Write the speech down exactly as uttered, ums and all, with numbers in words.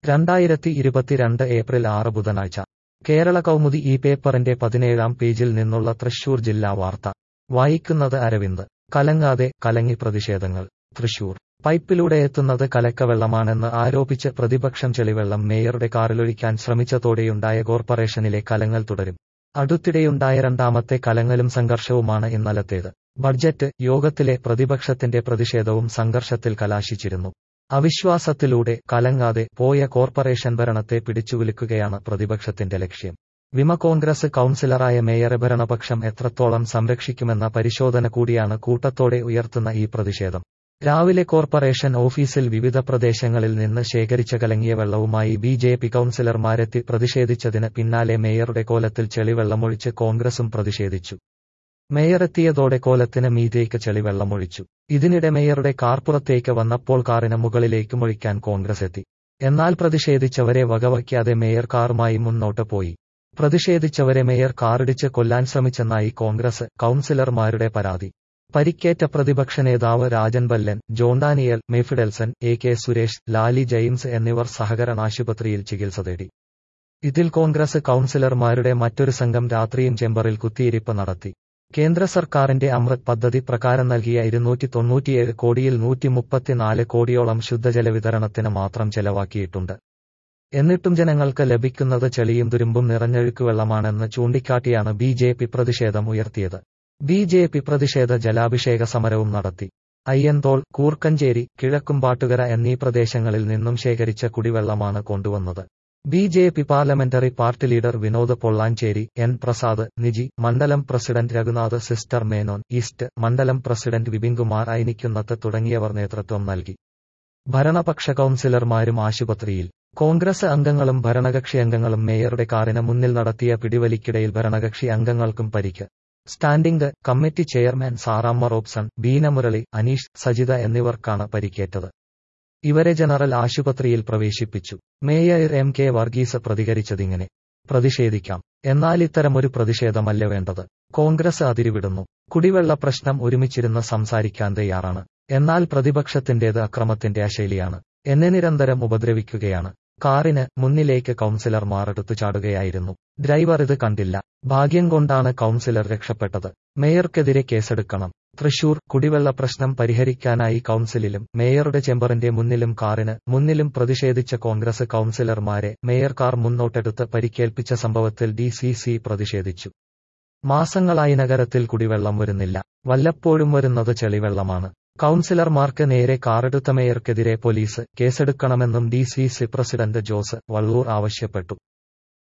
രണ്ടായിരത്തി ഇരുപത്തിരണ്ട് ഏപ്രിൽ ആറ് ബുധനാഴ്ച കേരള കൗമുദി ഈ പേപ്പറിന്റെ പതിനേഴാം പേജിൽ നിന്നുള്ള തൃശൂർ ജില്ലാ വാർത്ത വായിക്കുന്നത് അരവിന്ദ്. കലങ്ങാതെ കലങ്ങി പ്രതിഷേധങ്ങൾ. തൃശൂർ. പൈപ്പിലൂടെ എത്തുന്നത് കലക്കവെള്ളമാണെന്ന് ആരോപിച്ച് പ്രതിപക്ഷം ചെളിവെള്ളം മേയറുടെ കാറിലൊഴിക്കാൻ ശ്രമിച്ചതോടെയുണ്ടായ കോർപ്പറേഷനിലെ കലങ്ങൽ തുടരും. അടുത്തിടെയുണ്ടായ രണ്ടാമത്തെ കലങ്ങലും സംഘർഷവുമാണ് ഇന്നലത്തേത്. ബഡ്ജറ്റ് യോഗത്തിലെ പ്രതിപക്ഷത്തിന്റെ പ്രതിഷേധവും സംഘർഷത്തിൽ കലാശിച്ചിരുന്നു. അവിശ്വാസത്തിലൂടെ കലങ്ങാതെ പോയ കോർപ്പറേഷൻ ഭരണത്തെ പിടിച്ചുകുലുക്കുകയാണ് പ്രതിപക്ഷത്തിന്റെ ലക്ഷ്യം. വിമ കോൺഗ്രസ് കൗൺസിലറായ മേയറെ ഭരണപക്ഷം എത്രത്തോളം സംരക്ഷിക്കുമെന്ന പരിശോധന കൂടിയാണ് കൂട്ടത്തോടെ ഉയർത്തുന്ന ഈ പ്രതിഷേധം. രാവിലെ കോർപ്പറേഷൻ ഓഫീസിൽ വിവിധ പ്രദേശങ്ങളിൽ നിന്ന് ശേഖരിച്ച കലങ്ങിയ വെള്ളവുമായി ബി ജെ പി കൗൺസിലർമാരെത്തി പ്രതിഷേധിച്ചതിന് പിന്നാലെ മേയറുടെ കോലത്തിൽ ചെളിവെള്ളമൊഴിച്ച് കോൺഗ്രസും പ്രതിഷേധിച്ചു. മേയറെത്തിയതോടെ കോലത്തിന് മീതേക്ക് ചെളിവെള്ളമൊഴിച്ചു. ഇതിനിടെ മേയറുടെ കാർ പുറത്തേക്ക് വന്നപ്പോൾ കാറിന് മുകളിലേക്കുമൊഴിക്കാൻ കോൺഗ്രസ് എത്തി. എന്നാൽ പ്രതിഷേധിച്ചവരെ വകവയ്ക്കാതെ മേയർ കാറുമായി മുന്നോട്ട് പോയി. പ്രതിഷേധിച്ചവരെ മേയർ കാറിടിച്ച് കൊല്ലാൻ ശ്രമിച്ചെന്നായി കോൺഗ്രസ് കൗൺസിലർമാരുടെ പരാതി. പരിക്കേറ്റ പ്രതിപക്ഷ നേതാവ് Rajan Ballan, John Daniel, Mefidelson, A K Suresh, Lali James എന്നിവർ സഹകരണ ആശുപത്രിയിൽ ചികിത്സ തേടി. ഇതിൽ കോൺഗ്രസ് കൗൺസിലർമാരുടെ മറ്റൊരു സംഘം രാത്രിയും ചേംബറിൽ കുത്തിയിരിപ്പ് നടത്തി. കേന്ദ്ര സർക്കാരിന്റെ അമൃത് പദ്ധതി പ്രകാരം നൽകിയ ഇരുന്നൂറ്റി തൊണ്ണൂറ്റിയേഴ് കോടിയിൽ നൂറ്റി മുപ്പത്തിനാല് കോടിയോളം ശുദ്ധജല വിതരണത്തിന് മാത്രം ചെലവാക്കിയിട്ടുണ്ട്. എന്നിട്ടും ജനങ്ങൾക്ക് ലഭിക്കുന്നത് ചെളിയും തുരുമ്പും നിറഞ്ഞൊഴുക്കുവെള്ളമാണെന്ന് ചൂണ്ടിക്കാട്ടിയാണ് ബി ജെ പി പ്രതിഷേധം ഉയർത്തിയത്. ബി ജെ പി പ്രതിഷേധ ജലാഭിഷേക സമരവും നടത്തി. അയ്യന്തോൾ, കൂർക്കഞ്ചേരി, കിഴക്കുംപാട്ടുകര എന്നീ പ്രദേശങ്ങളിൽ നിന്നും ശേഖരിച്ച കുടിവെള്ളമാണ് കൊണ്ടുവന്നത്. B J P parliamentary party leader Vinod Pollanchery, N Prasad, Niji, മണ്ഡലം president Raghunath, sister Menon, east മണ്ഡലം പ്രസിഡന്റ് വിപിൻകുമാർ ഐനിക്കുന്നത്ത് തുടങ്ങിയവർ നേതൃത്വം നൽകി. ഭരണപക്ഷ കൗൺസിലർമാരും ആശുപത്രിയിൽ. കോൺഗ്രസ് അംഗങ്ങളും ഭരണകക്ഷി അംഗങ്ങളും മേയറുടെ കാറിന് മുന്നിൽ നടത്തിയ പിടിവലിക്കിടയിൽ ഭരണകക്ഷി അംഗങ്ങൾക്കും പരിക്ക്. Standing committee chairman Saramma Robson, Beena Murali, Aneesh, Sajitha എന്നിവർക്കാണ് പരിക്കേറ്റത്. ഇവരെ ജനറൽ ആശുപത്രിയിൽ പ്രവേശിപ്പിച്ചു. മേയർ എം കെ വർഗീസ് പ്രതികരിച്ചതിങ്ങനെ: പ്രതിഷേധിക്കാം, എന്നാൽ ഇത്തരമൊരു പ്രതിഷേധമല്ല വേണ്ടത്. കോൺഗ്രസ് അതിരുവിടുന്നു. കുടിവെള്ള പ്രശ്നം ഒരുമിച്ചിരുന്ന് സംസാരിക്കാൻ തയ്യാറാണ്. എന്നാൽ പ്രതിപക്ഷത്തിന്റേത് അക്രമത്തിന്റെ ശൈലിയാണ്. എന്നെ നിരന്തരം ഉപദ്രവിക്കുകയാണ്. കാറിന് മുന്നിലേക്ക് കൗൺസിലർമാർ എടുത്തു ചാടുകയായിരുന്നു. ഡ്രൈവർ ഇത് കണ്ടില്ല. ഭാഗ്യം കൊണ്ടാണ് കൗൺസിലർ രക്ഷപ്പെട്ടത്. മേയർക്കെതിരെ കേസെടുക്കണം. തൃശൂർ. കുടിവെള്ള പ്രശ്നം പരിഹരിക്കാനായി കൗൺസിലിലും മേയറുടെ ചേംബറിന്റെ മുന്നിലും കാറിന് മുന്നിലും പ്രതിഷേധിച്ച കോൺഗ്രസ് കൗൺസിലർമാരെ മേയർ കാർ മുന്നോട്ടെടുത്ത് പരിക്കേൽപ്പിച്ച സംഭവത്തിൽ ഡി സി സി പ്രതിഷേധിച്ചു. മാസങ്ങളായി നഗരത്തിൽ കുടിവെള്ളം വരുന്നില്ല. വല്ലപ്പോഴും വരുന്നത് ചെളിവെള്ളമാണ്. കൗൺസിലർമാർക്ക് നേരെ കാറെടുത്ത മേയർക്കെതിരെ പോലീസ് കേസെടുക്കണമെന്നും D C C president Jose Vallur ആവശ്യപ്പെട്ടു.